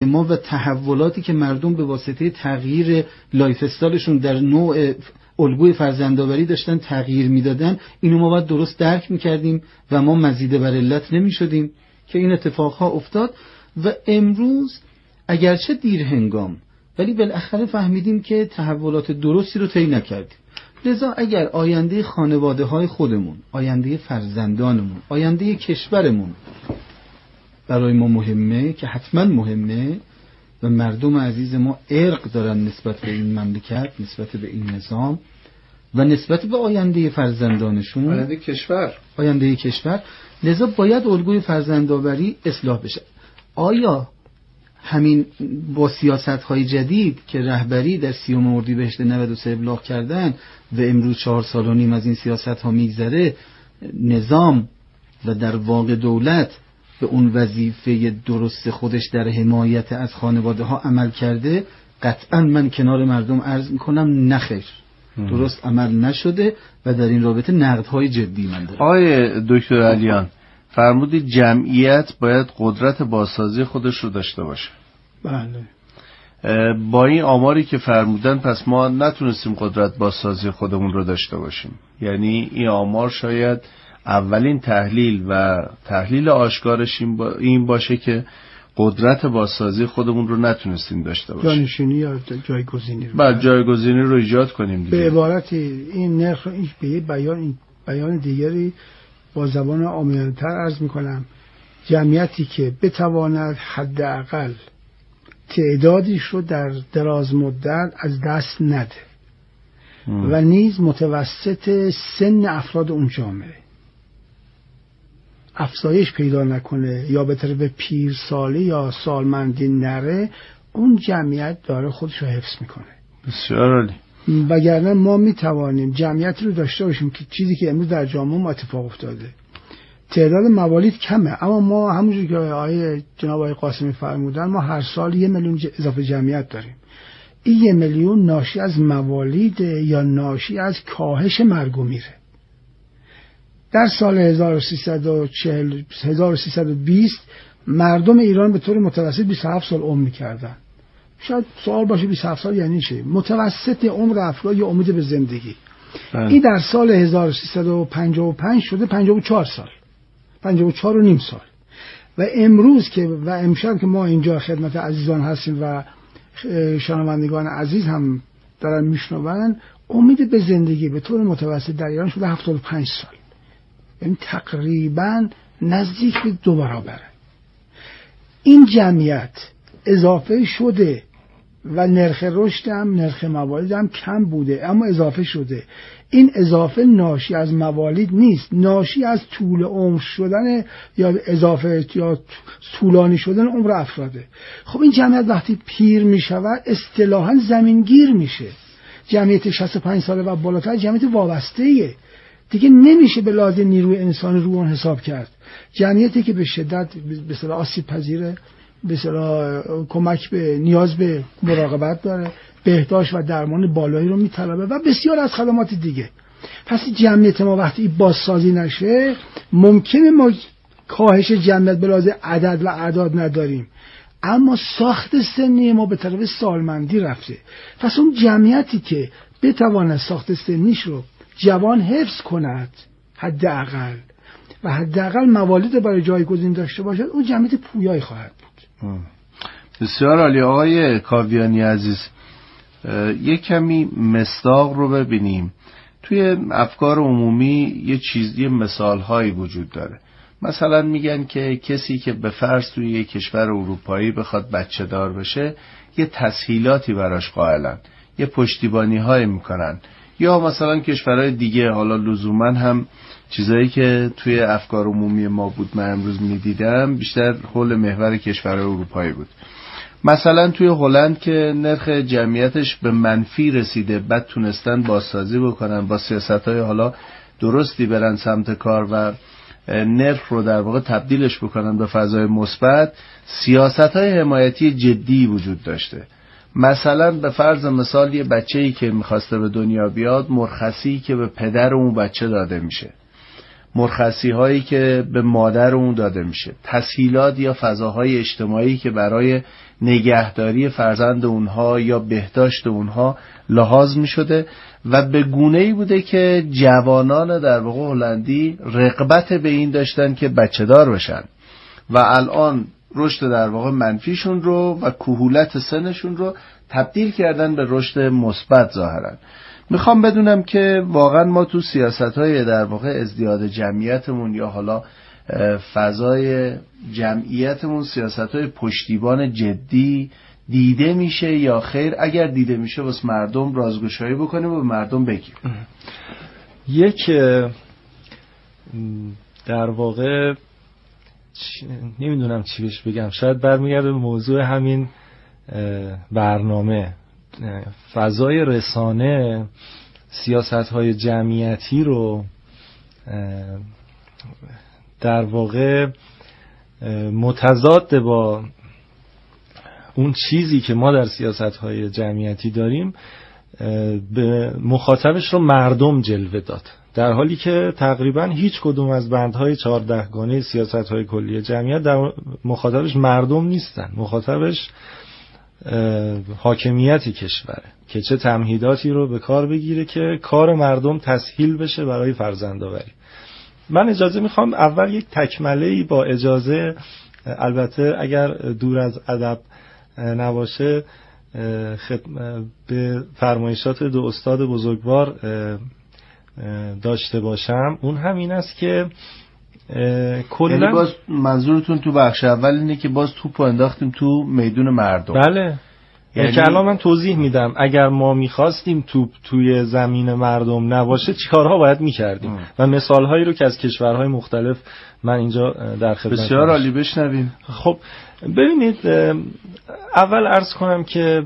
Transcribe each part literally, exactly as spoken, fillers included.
ما و تحولاتی که مردم به واسطه تغییر لایف استایلشون در نوع الگوی فرزندآوری داشتن تغییر میدادن، اینو ما باید درست درک میکردیم و ما مزید بر علت نمیشدیم که این اتفاقها افتاد. و امروز اگرچه دیر هنگام ولی بالاخره فهمیدیم که تحولات درستی رو طی نکردیم. لذا اگر آینده خانواده های خودمون، آینده فرزندانمون، آینده کشورمون برای ما مهمه که حتما مهمه و مردم عزیز ما ارق دارن نسبت به این مملکت، نسبت به این نظام و نسبت به آینده فرزندانشون، آینده کشور آینده کشور لذا باید الگوی فرزندآوری اصلاح بشه. آیا همین با سیاست‌های جدید که رهبری در سیوم اردیبهشت نود و سه ابلاغ کردن و امروز چهار سال و نیم از این سیاست‌ها میگذره، نظام و در واقع دولت به اون وظیفه درست خودش در حمایت از خانواده‌ها عمل کرده؟ قطعا من کنار مردم عرض میکنم نخیر، درست عمل نشده و در این رابطه نقدهای جدی من دارم. آقای دکتر علیان فرمودید جمعیت باید قدرت بازسازی خودش رو داشته باشه. بله. با این آماری که فرمودن پس ما نتونستیم قدرت بازسازی خودمون رو داشته باشیم. یعنی این آمار شاید اولین تحلیل و تحلیل آشکارش این باشه که قدرت بازسازی خودمون رو نتونستیم داشته باشیم. جانشینی یا جایگزینی رو. بعد جایگزینی رو ایجاد کنیم دیگه. به عبارتی این نرخ این به بیان این بیان دیگری با زبان عامیانه‌تر عرض می‌کنم، جمعیتی که بتواند حداقل تعدادیش رو در دراز مدت از دست نده ام. و نیز متوسط سن افراد اون جامعه افزایش پیدا نکنه یا به طرف پیرسالی یا سالمندی نره، اون جمعیت داره خودش رو حفظ میکنه. بسیار عالی. وگرنه ما میتوانیم جمعیت رو داشته باشیم که چیزی که امروز در جامعه ما اتفاق افتاده، تعداد موالید کمه اما ما همونجور که آقای جناب آقای قاسمی فرمودن ما هر سال یه میلیون اضافه جمعیت داریم. این یه میلیون ناشی از موالید یا ناشی از کاهش مرگ و میره. در سال هزار و سیصد و چهل هزار و سیصد و بیست مردم ایران به طور متوسط بیست و هفت سال عمر می‌کردن. شاید سوال باشه بیست و هفت سال یعنی چه؟ متوسط عمر افراد یا امید به زندگی. اه. این در سال هزار و سیصد و پنجاه و پنج شده پنجاه و چهار سال. پنجاه و چهار و نیم سال. و امروز که و امشب که ما اینجا خدمت عزیزان هستیم و شنوندگان عزیز هم دارن میشنون، امید به زندگی به طور متوسط در ایران شده هفتاد و پنج سال. یعنی تقریبا نزدیک به دو برابره. این جمعیت اضافه شده و نرخ رشد هم نرخ موالید هم کم بوده اما اضافه شده. این اضافه ناشی از موالید نیست، ناشی از طول عمر شدن یا اضافه یا طولانی شدن عمر افراده. خب این جمعیت وقتی پیر می شود اصطلاحاً زمینگیر میشه. جمعیت شصت و پنج ساله و بالاتر جمعیت وابسته‌ایه، دیگه نمیشه به لحاظ نیروی انسانی رو اون حساب کرد. جمعیتی که به شدت به اصطلاح آسیب پذیره، به اصطلاح کمک به نیاز به مراقبت داره، بهداشت و درمان بالایی رو میطلبه و بسیار از خدمات دیگه. پس جمعیت ما وقتی بازسازی نشه ممکنه ما کاهش جمعیت به لحاظ عدد و اعداد نداریم اما ساخت سنی ما به طرف سالمندی رفته. پس اون جمعیتی که بتواند ساخت سنیش رو جوان حفظ کند حداقل و حداقل موالید برای جایگزین داشته باشد، اون جمعیت پویایی خواهد بود. بسیار عالی. آقای کاویانی عزیز، یک کمی مصداق رو ببینیم. توی افکار عمومی یه چیزی مثال هایی وجود داره. مثلا میگن که کسی که به فرض توی یک کشور اروپایی بخواد بچه دار بشه یه تسهیلاتی براش قائلن، یه پشتیبانی های میکنن. یا مثلا کشورهای دیگه، حالا لزوما هم چیزایی که توی افکار عمومی ما بود من امروز میدیدم بیشتر حول محور کشورهای اروپایی بود. مثلا توی هلند که نرخ جمعیتش به منفی رسیده، بعد تونستن بازسازی بکنن با سیاستهای حالا درستی برن سمت کار و نرخ رو در واقع تبدیلش بکنن به فضای مثبت، سیاستهای حمایتی جدی وجود داشته. مثلا به فرض مثال یه بچه‌ای که میخواسته به دنیا بیاد، مرخصی که به پدر اون بچه داده میشه، مرخصی هایی که به مادر اون داده میشه، تسهیلات یا فضاهای اجتماعی که برای نگهداری فرزند اونها یا بهداشت اونها لحاظ میشده و به گونه‌ای بوده که جوانان در واقع هلندی رغبت به این داشتن که بچه دار بشن و الان رشد در واقع منفیشون رو و کهولت سنشون رو تبدیل کردن به رشد مثبت ظاهرا. میخوام بدونم که واقعا ما تو سیاست‌های در واقع ازدیاد جمعیتمون یا حالا فضای جمعیتمون سیاست‌های پشتیبان جدی دیده میشه یا خیر؟ اگر دیده میشه واسه مردم رازگشایی بکنیم و به مردم بگیم. یک در واقع نمیدونم چی بهش بگم، شاید برمیگرده به موضوع همین برنامه. فضای رسانه سیاست‌های جمعیتی رو در واقع متضاد با اون چیزی که ما در سیاست‌های جمعیتی داریم به مخاطبش رو مردم جلوه داد، در حالی که تقریبا هیچ کدوم از بندهای چهاردهگانه سیاست‌های کلی جمعیت در مخاطبش مردم نیستن، مخاطبش حاکمیت کشوره که چه تمهیداتی رو به کار بگیره که کار مردم تسهیل بشه برای فرزندآوری. من اجازه میخوام اول یک تکمله‌ای با اجازه، البته اگر دور از ادب نباشه، به فرمایشات دو استاد بزرگوار داشته باشم. اون همین است که کلا یعنی باز منظورتون تو بخش اول اینه که باز توپو انداختیم تو میدون مردم. بله، یعنی که الان من توضیح میدم اگر ما میخواستیم توپ توی زمین مردم نباشه چیکارها باید میکردیم ام. و مثالهایی رو که از کشورهای مختلف من اینجا در خدمت. بسیار عالی، بشنویم. خب ببینید، اول عرض کنم که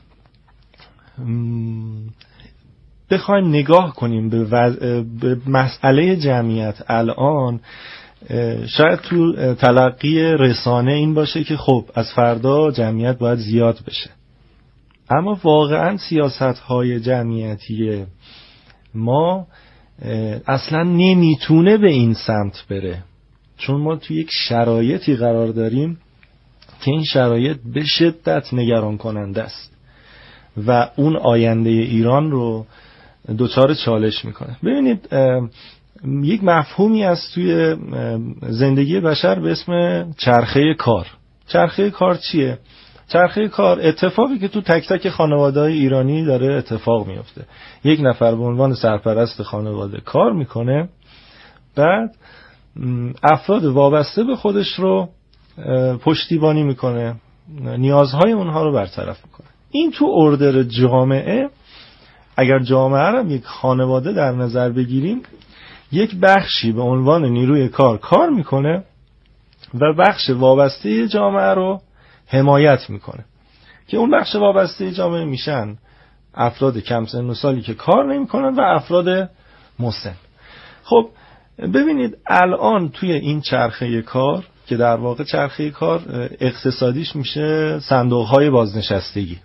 بخوایم نگاه کنیم به, وز... به مسئله جمعیت الان، شاید تو تلقی رسانه این باشه که خب از فردا جمعیت باید زیاد بشه، اما واقعا سیاست‌های جمعیتی ما اصلا نمیتونه به این سمت بره، چون ما تو یک شرایطی قرار داریم که این شرایط به شدت نگران کننده است و اون آینده ایران رو دوچار چالش میکنه. ببینید، یک مفهومی هست توی زندگی بشر به اسم چرخه کار. چرخه کار چیه؟ چرخه کار اتفاقی که تو تک تک خانواده‌های ایرانی داره اتفاق میفته. یک نفر به عنوان سرپرست خانواده کار میکنه، بعد افراد وابسته به خودش رو پشتیبانی میکنه، نیازهای اونها رو برطرف میکنه. این تو اردر جامعه، اگر جامعه رو یک خانواده در نظر بگیریم، یک بخشی به عنوان نیروی کار کار میکنه و بخش وابسته جامعه رو حمایت میکنه که اون بخش وابسته جامعه میشن افراد کم سن و سالی که کار نمیکنن و افراد مسن. خب ببینید، الان توی این چرخه کار که در واقع چرخه کار اقتصادیش میشه صندوق‌های بازنشستگی،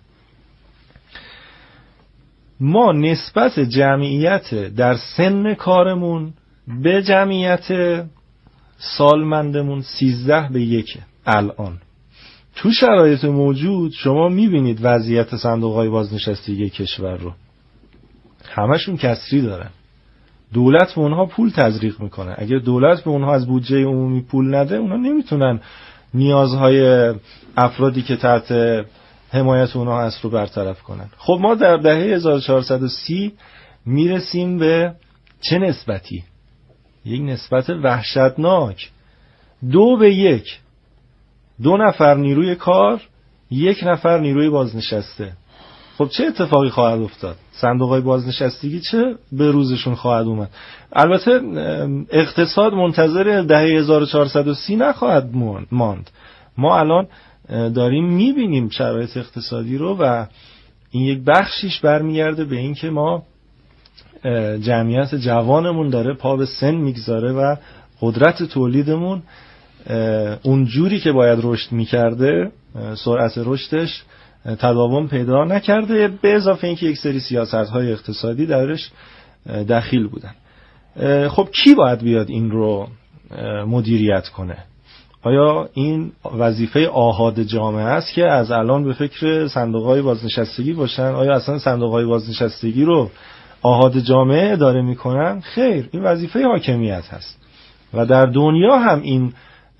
ما نسبت جمعیت در سن کارمون به جمعیت سالمندمون سیزده به یکه. الان تو شرایط موجود شما میبینید وضعیت صندوق‌های بازنشستگی کشور رو، همشون کسری دارن، دولت به اونها پول تزریق میکنه. اگر دولت به اونها از بودجه عمومی پول نده، اونها نمیتونن نیازهای افرادی که تحت حمایت اونها هست رو برطرف کنن. خب ما در دهه هزار و چهارصد و سی میرسیم به چه نسبتی؟ یک نسبت وحشتناک، دو به یک، دو نفر نیروی کار، یک نفر نیروی بازنشسته. خب چه اتفاقی خواهد افتاد؟ صندوق‌های بازنشستگی چه به روزشون خواهد اومد؟ البته اقتصاد منتظر دهه هزار و چهارصد و سی نخواهد ماند. ما الان داریم میبینیم شرایط اقتصادی رو و این یک بخشیش برمیگرده به این که ما جمعیت جوانمون داره پا به سن میگذاره و قدرت تولیدمون اون جوری که باید رشد میکرده، سرعت رشدش تداوم پیدا نکرده، به اضافه اینکه یک سری سیاست‌های اقتصادی درش دخیل بودن. خب کی باید بیاد این رو مدیریت کنه؟ آیا این وظیفه آحاد جامعه است که از الان به فکر صندوق‌های بازنشستگی باشن؟ آیا اصلا صندوق‌های بازنشستگی رو آحاد جامعه اداره میکنن؟ خیر، این وظیفه حاکمیت هست و در دنیا هم این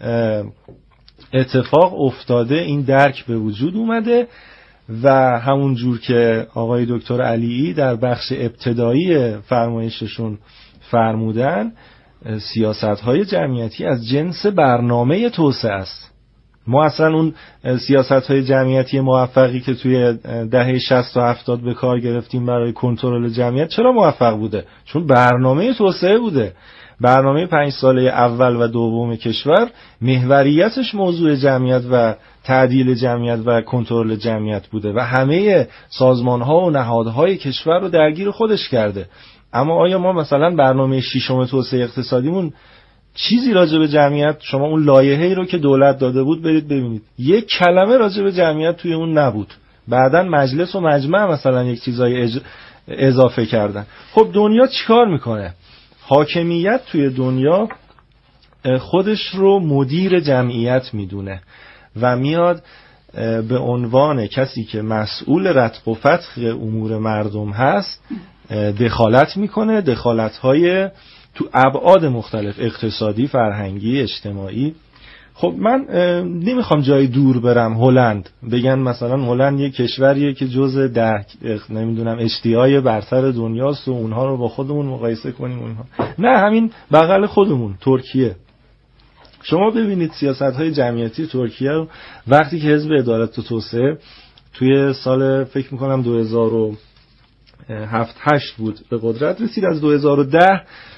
اتفاق افتاده، این درک به وجود اومده و همون جور که آقای دکتر علیعی در بخش ابتدایی فرمایششون فرمودن، سیاست‌های جمعیتی از جنس برنامه توسعه است. ما اصلا اون سیاست‌های جمعیتی موفقی که توی دهه شصت و هفتاد به کار گرفتیم برای کنترل جمعیت، چرا موفق بوده؟ چون برنامه توسعه بوده. برنامه پنج ساله اول و دوم کشور محوریتش موضوع جمعیت و تعدیل جمعیت و کنترل جمعیت بوده و همه سازمان‌ها و نهادهای کشور رو درگیر خودش کرده. اما آیا ما مثلا برنامه ششم توسعه اقتصادیمون چیزی راجع به جمعیت، شما اون لایحه‌ای رو که دولت داده بود برید ببینید، یک کلمه راجع به جمعیت توی اون نبود. بعداً مجلس و مجمع مثلا یک چیزای اج... اضافه کردن. خب دنیا چیکار میکنه؟ حاکمیت توی دنیا خودش رو مدیر جمعیت میدونه و میاد به عنوان کسی که مسئول رتق و فتق امور مردم هست دخالت میکنه، دخالت‌های تو ابعاد مختلف، اقتصادی، فرهنگی، اجتماعی. خب من نمیخوام جای دور برم هلند بگن مثلا هلند یک کشوریه که جزء ده نمیدونم اشتیای برتر دنیاست و اونها رو با خودمون مقایسه کنیم اونها. نه، همین بغل خودمون ترکیه. شما ببینید سیاست‌های جمعیتی ترکیه رو وقتی که حزب عدالت و توسعه توی سال فکر میکنم دو هزار و هفت هشت بود به قدرت رسید، از دو هزار و ده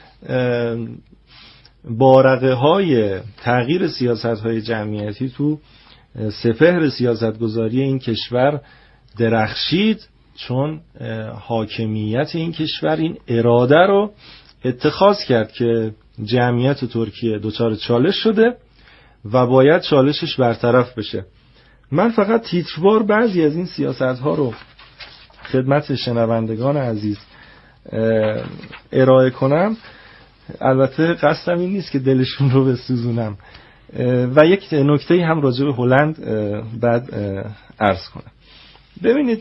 بارقه های تغییر سیاست های جمعیتی تو سپهر سیاستگذاری این کشور درخشید، چون حاکمیت این کشور این اراده رو اتخاذ کرد که جمعیت ترکیه دچار چالش شده و باید چالشش برطرف بشه. من فقط تیتروار بعضی از این سیاست ها رو خدمت شنوندگان عزیز ارائه کنم. البته قصدم این نیست که دلشون رو بسوزونم و یک نکته هم راجع به هلند بعد عرض کنم. ببینید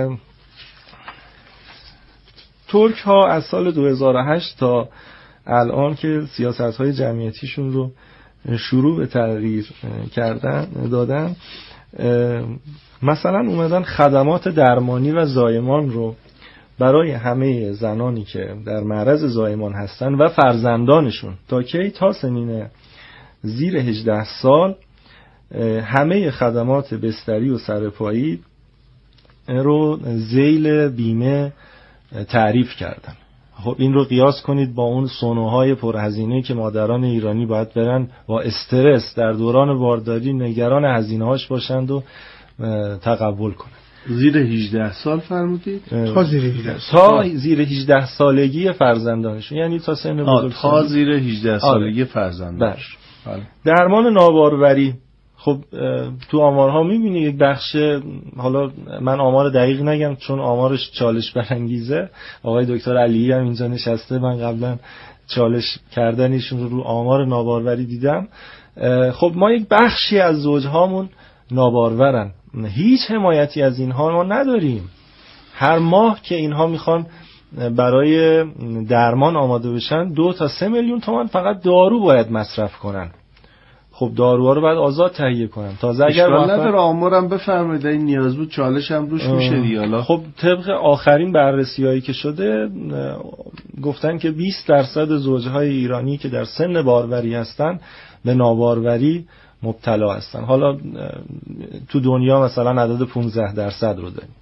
ترک ها از سال دو هزار و هشت تا الان که سیاست های جمعیتیشون رو شروع به تغییر کردن دادن، مثلا اومدن خدمات درمانی و زایمان رو برای همه زنانی که در معرض زایمان هستن و فرزندانشون تا کی؟ تا سنین زیر هجده سال همه خدمات بستری و سرپایی رو ذیل بیمه تعریف کردن. خب این رو قیاس کنید با اون سونوهای پرهزینه که مادران ایرانی باید برن با استرس در دوران بارداری نگران هزینه‌هاش باشند و تقبل کنند. زیر هجده سال فرمودید؟ تا زیر هجده تا زیر هجده سالگی فرزندانشون، یعنی تا سن بزرگسالی. تا زیر هجده سالگی فرزندانش. درمان ناباروری، خب تو آمارها میبینی یک بخش، حالا من آمار دقیق نگم چون آمارش چالش برانگیزه، آقای دکتر علیعی هم اینجا نشسته، من قبلا چالش کردنشون رو رو آمار ناباروری دیدم. خب ما یک بخشی از زوجهامون نابارورن، هیچ حمایتی از اینها ما نداریم. هر ماه که اینها میخوان برای درمان آماده بشن دو تا سه میلیون تومان فقط دارو باید مصرف کنن. خب داروها رو باید آزاد تهیه کنن. تازه اگر اشکال آمارم بفرمایید این نیاز بود چالش هم روش میشه دیالا. خب طبق آخرین بررسی‌هایی که شده گفتن که بیست درصد زوجهای ایرانی که در سن باروری هستن به ناباروری مبتلا هستن. حالا تو دنیا مثلا عدد پانزده درصد رو داریم.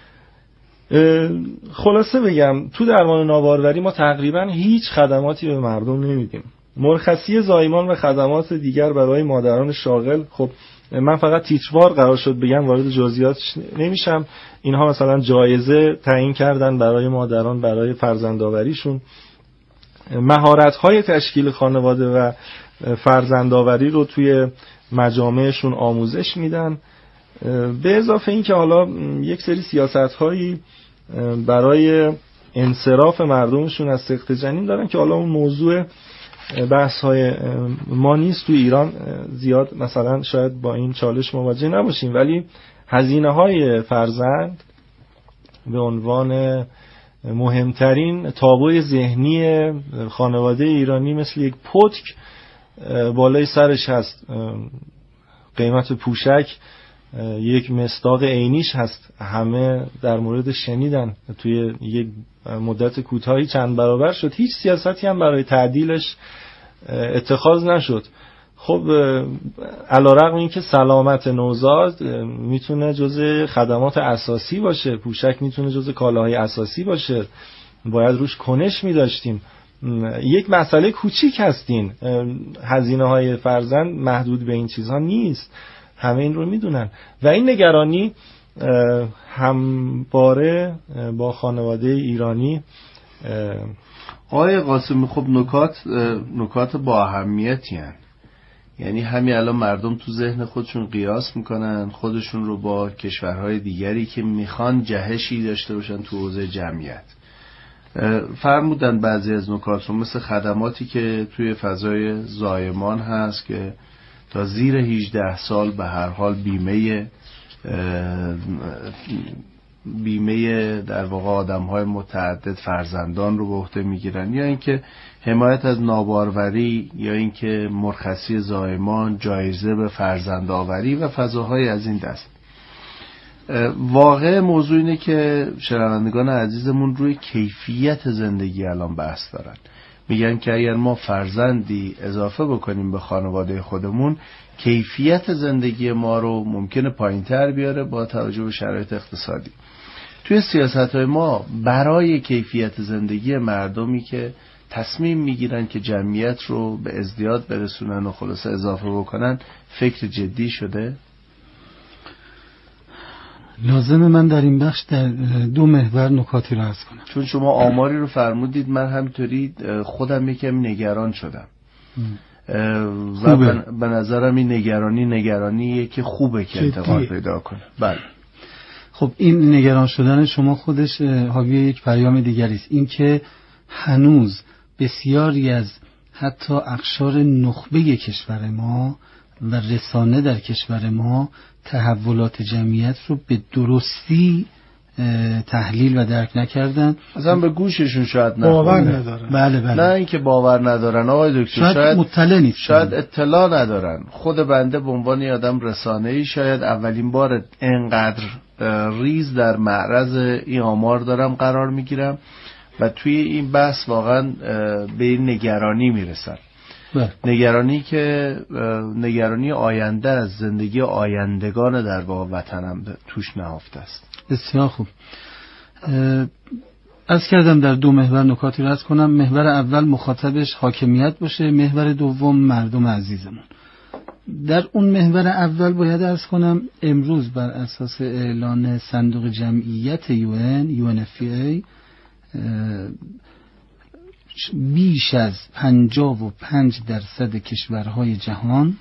خلاصه بگم تو درمان ناباروری ما تقریبا هیچ خدماتی به مردم نمیدیم. مرخصی زایمان و خدمات دیگر برای مادران شاغل، خب من فقط تیتروار قرار شد بگم، وارد جزئیات نمیشم. اینها مثلا جایزه تعیین کردن برای مادران برای فرزندآوریشون، مهارت‌های تشکیل خانواده و فرزندآوری رو توی مجامعشون آموزش میدن، به اضافه این که حالا یک سری سیاست‌هایی برای انصراف مردمشون از سقط جنین دارن که حالا اون موضوع بحث های ما نیست. تو ایران زیاد مثلا شاید با این چالش مواجه نباشیم، ولی هزینه های فرزند به عنوان مهمترین تابوی ذهنی خانواده ایرانی مثل یک پتک بالای سرش هست. قیمت پوشک یک مصداق عینیش هست، همه در مورد شنیدن، توی یک مدت کوتاهی چند برابر شد، هیچ سیاستی هم برای تعدیلش اتخاذ نشد. خب علیرغم اینکه سلامت نوزاد میتونه جزء خدمات اساسی باشه، پوشک میتونه جزء کالاهای اساسی باشه، باید روش کنش میداشتیم. یک مسئله کوچیک هستین، هزینه های فرزند محدود به این چیزها نیست، همه این رو میدونن و این نگرانی همباره با خانواده ایرانی. آقای قاسمی خب نکات نکات با اهمیتی هن. یعنی همین الان مردم تو ذهن خودشون قیاس میکنن خودشون رو با کشورهای دیگری که میخوان جهشی داشته باشن تو حوزه جمعیت. فرمودن بعضی از نکات رو، مثل خدماتی که توی فضای زایمان هست که تا زیر هجده سال به هر حال بیمه بیمه در واقع آدم‌های متعدد فرزندان رو به عهده میگیرن، یا اینکه حمایت از ناباروری، یا اینکه مرخصی زایمان، جایزه به فرزندآوری و فضاهای از این دست. واقع موضوع اینه که شنوندگان عزیزمون روی کیفیت زندگی الان بحث دارن. میگن که اگر ما فرزندی اضافه بکنیم به خانواده خودمون، کیفیت زندگی ما رو ممکنه پایین‌تر بیاره با توجه به شرایط اقتصادی. توی سیاست‌های ما برای کیفیت زندگی مردمی که تصمیم میگیرن که جمعیت رو به ازدیاد برسونن و خلاصه اضافه بکنن، فکر جدی شده؟ لازمه من در این بخش در دو محور نکاتی رو عرض کنم، چون شما آماری رو فرمودید، من همینطوری خودم یکم نگران شدم و به نظرم این نگرانی نگرانیه که خوبه که انتقال پیدا کنه. بله. خب این نگران شدن شما خودش حاوی یک پیام دیگری است، این که هنوز بسیاری از حتی اقشار نخبه کشور ما و رسانه در کشور ما تحولات جمعیت رو به درستی تحلیل و درک نکردن، اصلا به گوششون شاید نه باور ندارن. بله بله. نه اینکه باور ندارن آقای دکتر، شاید, شاید مطلع نیست، شاید اطلاع ندارن. خود بنده به عنوان آدم رسانه‌ای شاید اولین بار انقدر ریز در معرض این آمار دارم قرار میگیرم و توی این بحث واقعا به این نگرانی میرسم. بله. نگرانی که نگرانی آینده از زندگی آیندگان در واقع وطنم توش نهفته است. بسیار خوب. عرض کردم در دو محور نکاتی رو عرض کنم. محور اول مخاطبش حاکمیت باشه، محور دوم مردم عزیزمون. در اون محور اول باید عرض کنم امروز بر اساس اعلان صندوق جمعیت یون یو ان اف ای بیش از پنجاه و پنج درصد کشورهای جهان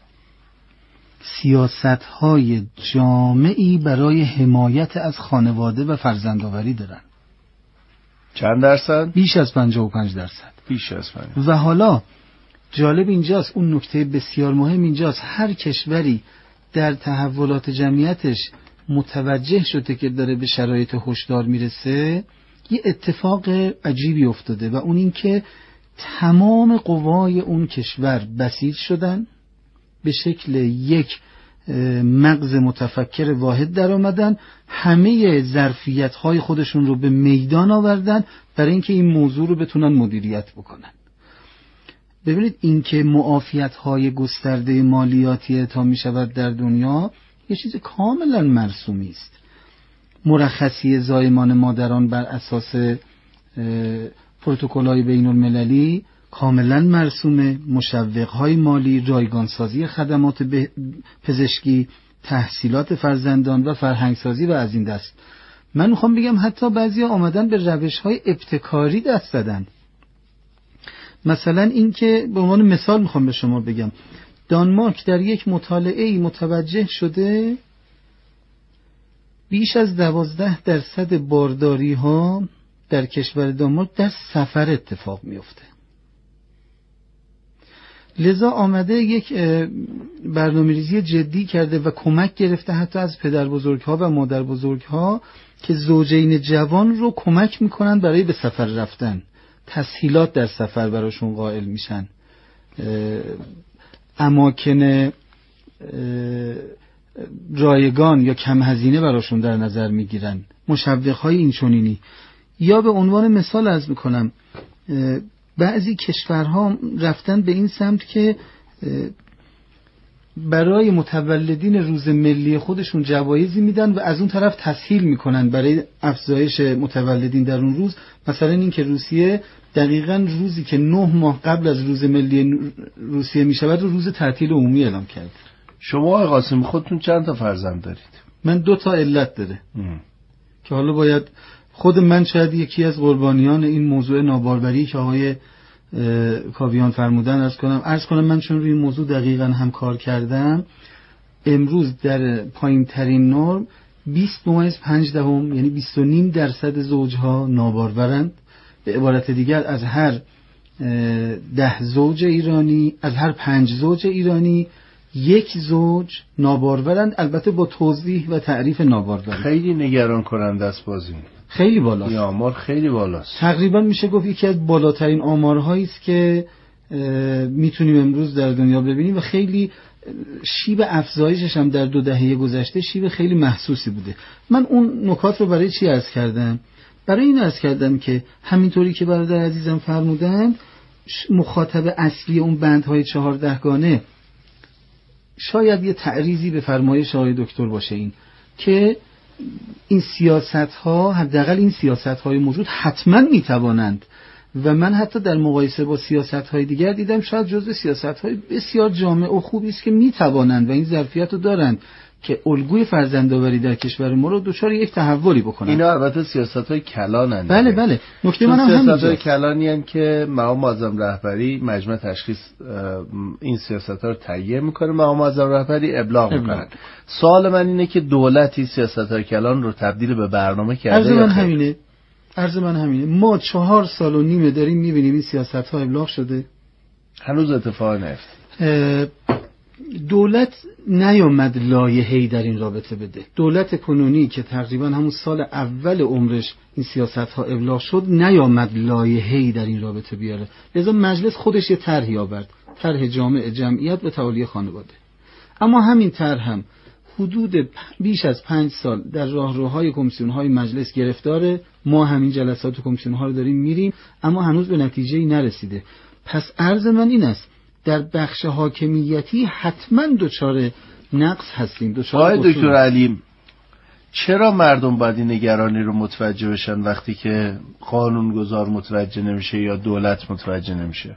سیاست‌های جامعی برای حمایت از خانواده و فرزندآوری دارن. چند درصد؟ بیش از پنجاه و پنج درصد. بیش از پنجاه. و حالا جالب اینجاست، اون نکته بسیار مهم اینجاست، هر کشوری در تحولات جمعیتش متوجه شده که داره به شرایط هشدار میرسه، یه اتفاق عجیبی افتاده و اون این که تمام قوای اون کشور بسیج شدن، به شکل یک مغز متفکر واحد در آمدن، همه ظرفیت‌های خودشون رو به میدان آوردن برای اینکه این موضوع رو بتونن مدیریت بکنن. ببینید این که معافیت‌های گسترده مالیاتی تا می شود در دنیا یه چیز کاملا مرسومی است. مرخصی زایمان مادران بر اساس پروتکل‌های بین‌المللی کاملا مرسومه، مشوق‌های مالی، رایگانسازی خدمات پزشکی، تحصیلات فرزندان و فرهنگسازی و از این دست. من میخوام بگم حتی بعضیا آمدن به روش‌های ابتکاری دست زدن. مثلا این که به عنوان مثال میخوام به شما بگم، دانمارک در یک مطالعه‌ای متوجه شده بیش از دوازده درصد بارداری ها در کشور دانمارک در سفر اتفاق میفته. لذا آمده یک برنامه‌ریزی جدی کرده و کمک گرفته حتی از پدر بزرگها و مادر بزرگها که زوجین جوان رو کمک میکنن برای به سفر رفتن، تسهیلات در سفر براشون قائل میشن، اماکن رایگان یا کم هزینه براشون در نظر میگیرن، مشوق‌های اینچنینی. یا به عنوان مثال عرض میکنم بعضی کشورها رفتن به این سمت که برای متولدین روز ملی خودشون جوایزی میدن و از اون طرف تسهیل میکنن برای افزایش متولدین در اون روز. مثلا این که روسیه دقیقاً روزی که نه ماه قبل از روز ملی روسیه میشود رو روز تعطیل عمومی اعلام کرد. شما آقای قاسمی خودتون چند تا فرزند دارید؟ من دو تا علت داره ام. که حالا باید خود من شاید یکی از قربانیان این موضوع ناباروری که آقای کاویان فرمودن عرض کنم عرض کنم من چون روی این موضوع دقیقاً هم کار کردم، امروز در پایین ترین نرم بیست ممیز پنج دهم یعنی بیست و نیم درصد زوجها نابارورند. به عبارت دیگر از هر ده زوج ایرانی، از هر پنج زوج ایرانی یک زوج نابارورند، البته با توضیح و تعریف نابارور. خیلی نگران کننده است بازی. خیلی بالاست. این آمار خیلی بالاست. تقریبا میشه گفت یکی از بالاترین آمارهایی است که میتونیم امروز در دنیا ببینیم و خیلی شیب افزایشش هم در دو دهه گذشته شیب خیلی محسوسی بوده. من اون نکات رو برای چی عرض کردم؟ برای این عرض کردم که همینطوری که برادر عزیزم فرمودند مخاطب اصلی اون بندهای چهاردهگانه شاید یه تعریضی به فرمایش آقای دکتر باشه، این که این سیاست ها حداقل این سیاست های موجود حتما میتوانند و من حتی در مقایسه با سیاست های دیگر دیدم شاید جزو سیاست های بسیار جامع و خوبی است که میتوانند و این ظرفیت رو دارند که الگوی فرزندآوری در کشور ما رو دچار یک تحولی بکنن. اینا البته سیاست‌های کلانن. بله بله. نکته من هم همینه. سیاست‌های کلانی ان که مقام معظم رهبری مجمع تشخیص این سیاست‌ها رو تهیه میکنه، مقام معظم رهبری ابلاغ میکنه. سوال من اینه که دولتی سیاست‌های کلان رو تبدیل به برنامه کرده؟ عرض من همینه. عرض من همینه. ما چهار سال و نیمه داریم میبینیم این سیاست‌ها ابلاغ شده. هنوز اتفاقی نیفتاد. دولت نیامد لایحه‌ای در این رابطه بده. دولت کنونی که تقریبا همون سال اول عمرش این سیاست‌ها ابلاغ شد نیامد لایحه‌ای در این رابطه بیاره. لذا مجلس خودش یه طرحی آورد، طرح جامع جمعیت و تعالی خانواده. اما همین طرح هم حدود بیش از پنج سال در راهروهای کمیسیون‌های مجلس گرفتاره. ما همین جلسات کمیسیون‌ها رو داریم میریم اما هنوز به نتیجه‌ای نرسیده. پس عرض من این است در بخش حاکمیتی حتما دچار نقص هستیم. دچار آقای دکتر علی، چرا مردم باید این نگرانی رو متوجه بشن وقتی که قانونگذار متوجه نمیشه یا دولت متوجه نمیشه؟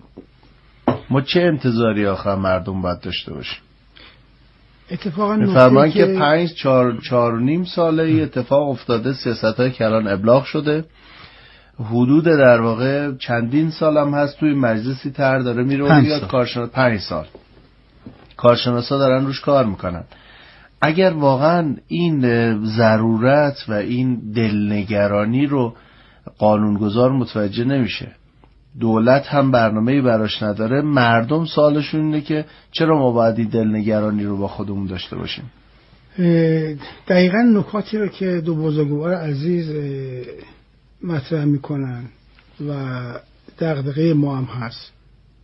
ما چه انتظاری آخر مردم باید داشته باشیم؟ اتفاقا میفرمان که پنج چهار چهار و نیم ساله ای اتفاق افتاده، سیاست‌های کلان ابلاغ شده، حدود در واقع چندین سال هم هست توی مجلسی طرح داره میره و میاد کارشناس پنج سال کارشناسا دارن روش کار میکنن. اگر واقعا این ضرورت و این دلنگرانی رو قانونگذار متوجه نمیشه، دولت هم برنامه‌ای براش نداره، مردم سوالشون اینه که چرا ما باید این دلنگرانی رو با خودمون داشته باشیم؟ دقیقاً نکاتی رو که دو بزرگوار عزیز مطرح میکنن و دغدغه ما هم هست.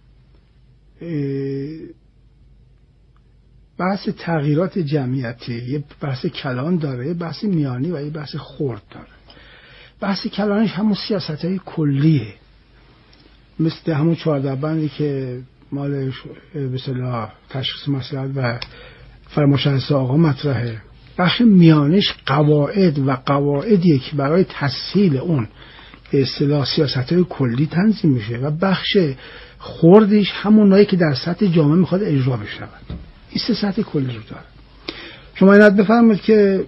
بحث تغییرات جمعیتی یه بحث کلان داره، بحث میانی و یه بحث خرد داره. بحث کلانش همون سیاست های کلیه، مثل همون چهارده بندی که مال به اصطلاح تشخیص مسئله و فرمایشات آقا مطرحه. بخش میانش قواعد و قواعدیه که برای تسهیل اون به اصطلاح سیاست‌های کلی تنظیم میشه و بخش خردش همونایی که در سطح جامعه میخواد اجرا بشه. این سه سطح کلی رو داره. شما اینت بفرمایید که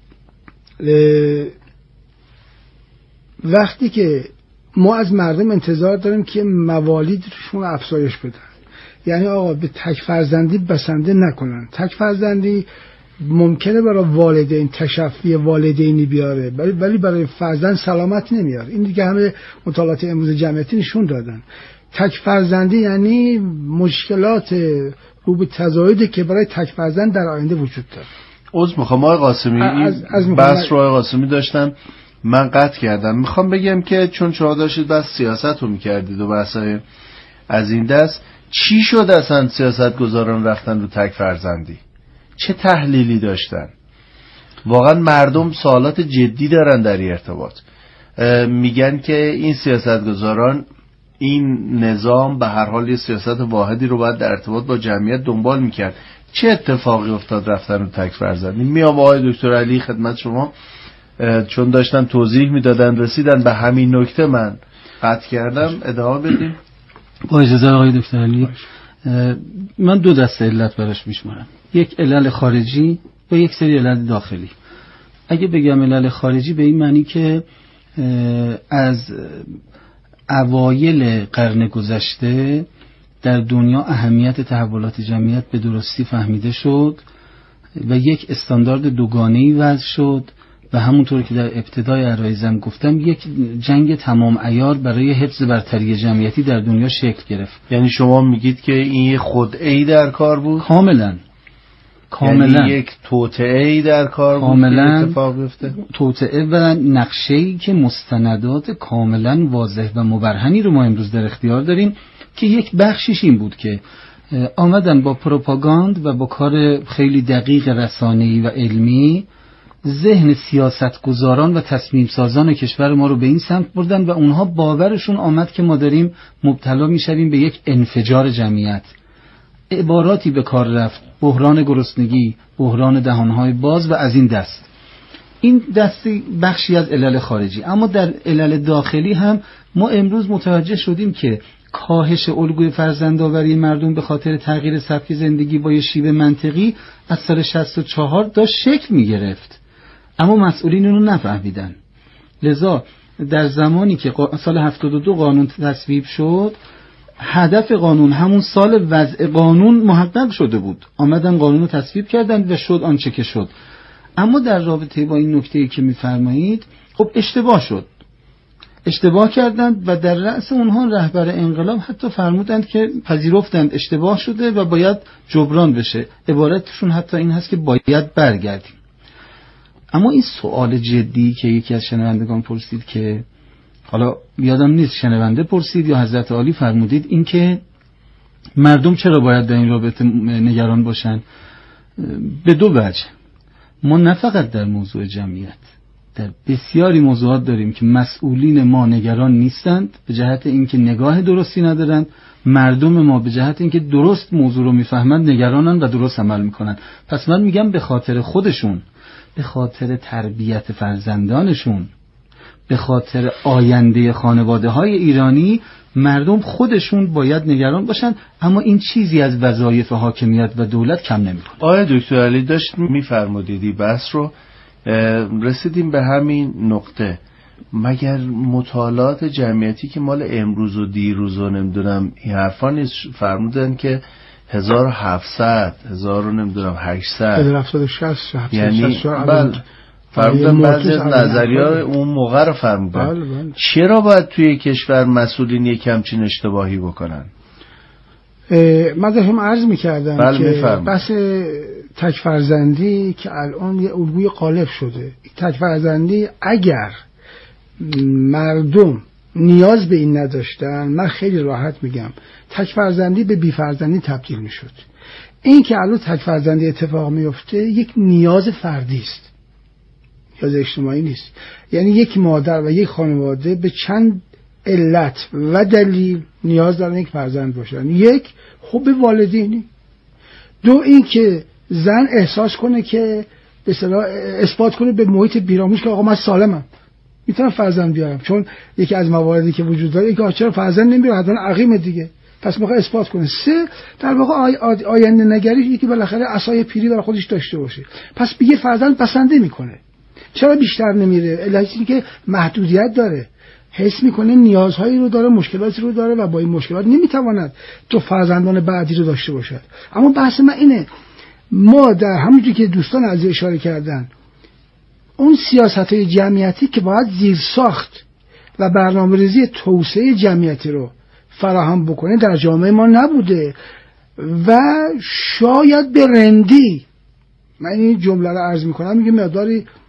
وقتی که ما از مردم انتظار داریم که موالیدشون افزایش بدن، یعنی آقا به تک فرزندی بسنده نکنن، تک فرزندی ممکنه برای والدین تشفی والدینی بیاره ولی ولی برای فرزند سلامت نمیاره. این دیگه همه مطالعات امروز جمعیتی نشون دادن. تک فرزندی یعنی مشکلات رو به تزاید که برای تک فرزند در آینده وجود داره. عذر میخوام آقای قاسمی، از, از بس رو آقای قاسمی داشتن من قطع کردم. میخوام بگم که چون شما داشتید بس سیاست رو میکردید و بحثای از این دست، چی شد اصلا سیاست گذاران رفتن رو تک فرزندی؟ چه تحلیلی داشتن؟ واقعا مردم سوالات جدی دارن در این ارتباط. میگن که این سیاستگزاران این نظام به هر حال یه سیاست واحدی رو باید در ارتباط با جمعیت دنبال میکرد. چه اتفاقی افتاد رفتن رو تک فرزندی؟ میام آقای دکتر علی خدمت شما، چون داشتن توضیح میدادن رسیدن به همین نکته من قطع کردم. ادامه بدیم. با اجازه آقای دکتر علی، من دو دسته علت براش میشمارم، یک علل خارجی و یک سری علل داخلی. اگه بگم علل خارجی به این معنی که از اوایل قرن گذشته در دنیا اهمیت تحولات جمعیت به درستی فهمیده شد و یک استاندارد دوگانه‌ای وضع شد و همونطور که در ابتدای عرایزم گفتم یک جنگ تمام عیار برای حفظ برتری جمعیتی در دنیا شکل گرفت. یعنی شما میگید که این خودعی در کار بود؟ کاملا کاملا یعنی یک توطئه‌ای در کار بود کاملا که اتفاق بیفته؟ توطئه و نقشه‌ای که مستندات کاملا واضح و مبرهنی رو ما امروز در اختیار داریم که یک بخشیش این بود که آمدن با پروپاگاند و با کار خیلی دقیق رسانه‌ای و علمی ذهن سیاستگزاران و تصمیم سازان کشور ما رو به این سمت بردن و اونها باورشون آمد که ما داریم مبتلا میشویم به یک انفجار جمعیت. عباراتی به کار رفت، بحران گرسنگی، بحران دهانهای باز و از این دست. این دستی بخشی از علل خارجی. اما در علل داخلی هم ما امروز متوجه شدیم که کاهش الگوی فرزندآوری مردم به خاطر تغییر سبک زندگی با یه شیوه منطقی از سال شصت و چهار داشت شکل می گرفت، اما مسئولین اونو نفهمیدن. لذا در زمانی که سال هفتاد و دو قانون تصویب شد، هدف قانون همون سال وضع قانون محقق شده بود، آمدن قانون رو تصویب کردن و شد آنچه که شد. اما در رابطه با این نکته‌ای که می‌فرمایید، خب اشتباه شد، اشتباه کردند و در رأس اونها رهبر انقلاب حتی فرمودند که پذیرفتند اشتباه شده و باید جبران بشه. عبارتشون حتی این هست که باید برگردیم. اما این سوال جدی که یکی از شنوندگان پرسید، که حالا یادم نیست شنونده پرسید یا حضرت عالی فرمودید، این که مردم چرا باید در این رابطه نگران باشن، به دو وجه. ما نه فقط در موضوع جمعیت، در بسیاری موضوعات داریم که مسئولین ما نگران نیستند به جهت اینکه نگاه درستی ندارند، مردم ما به جهت اینکه درست موضوع رو میفهمند نگرانند و درست عمل میکنند. پس من میگم به خاطر خودشون، به خاطر تربیت فرزندانشون، به خاطر آینده خانواده های ایرانی، مردم خودشون باید نگران باشن. اما این چیزی از وظایف حاکمیت و دولت کم نمیکنه. آقای دکتر علی داشت میفرمودیدی بحث رو، رسیدیم به همین نقطه. مگر مطالعات جمعیتی که مال امروز و دیروز و نمیدونم این حرفا نیست، فرمودن که هزار و هفتصد هزار و نمیدونم هشتصد هفتاد و شصت یعنی بله فرمودن بعضی از نظریه‌های اون موقع رو فرمودن. بله بله. چرا باید توی کشور مسئولین یک همچین اشتباهی بکنن؟ من داشتم عرض می‌کردم بله که میفرم. بحث تک فرزندی که الان یه الگوی غالب شده، تک فرزندی اگر مردم نیاز به این نداشتن، من خیلی راحت میگم تک فرزندی به بی فرزندی تبدیل میشد. این که الان تک فرزندی اتفاق میفته یک نیاز فردی است، نیاز اجتماعی نیست. یعنی یک مادر و یک خانواده به چند علت و دلیل نیاز دارن یک فرزند باشن. یک، حب والدینی. دو، این که زن احساس کنه که به اصطلاح اثبات کنه به محیط بیراموش که آقا من سالمم، میتونم فرزند بیارم. چون یکی از مواردی که وجود داره اینکه چرا فرزند نمیاره، حتما عقیم دیگه، پس موقع اثبات کنه. سه، در واقع آی آینده نگری، یکی بالاخره عصای پیری برای خودش داشته باشه، پس به یه فرزند بسنده میکنه. چرا بیشتر نمیره؟ علتی که محدودیت داره، حس میکنه نیازهایی رو داره، مشکلاتی رو داره و با این مشکلات نمیتواند تو فرزندان بعدی رو داشته باشد. اما بحث من اینه ما در همونجور که دوستان از اشاره کردن اون سیاست‌های جمعیتی که باید زیرساخت و برنامه‌ریزی توسعه جمعیتی رو فراهم بکنه در جامعه ما نبوده و شاید به رندی، من این جمله رو عرض میکنم، میگه مقداری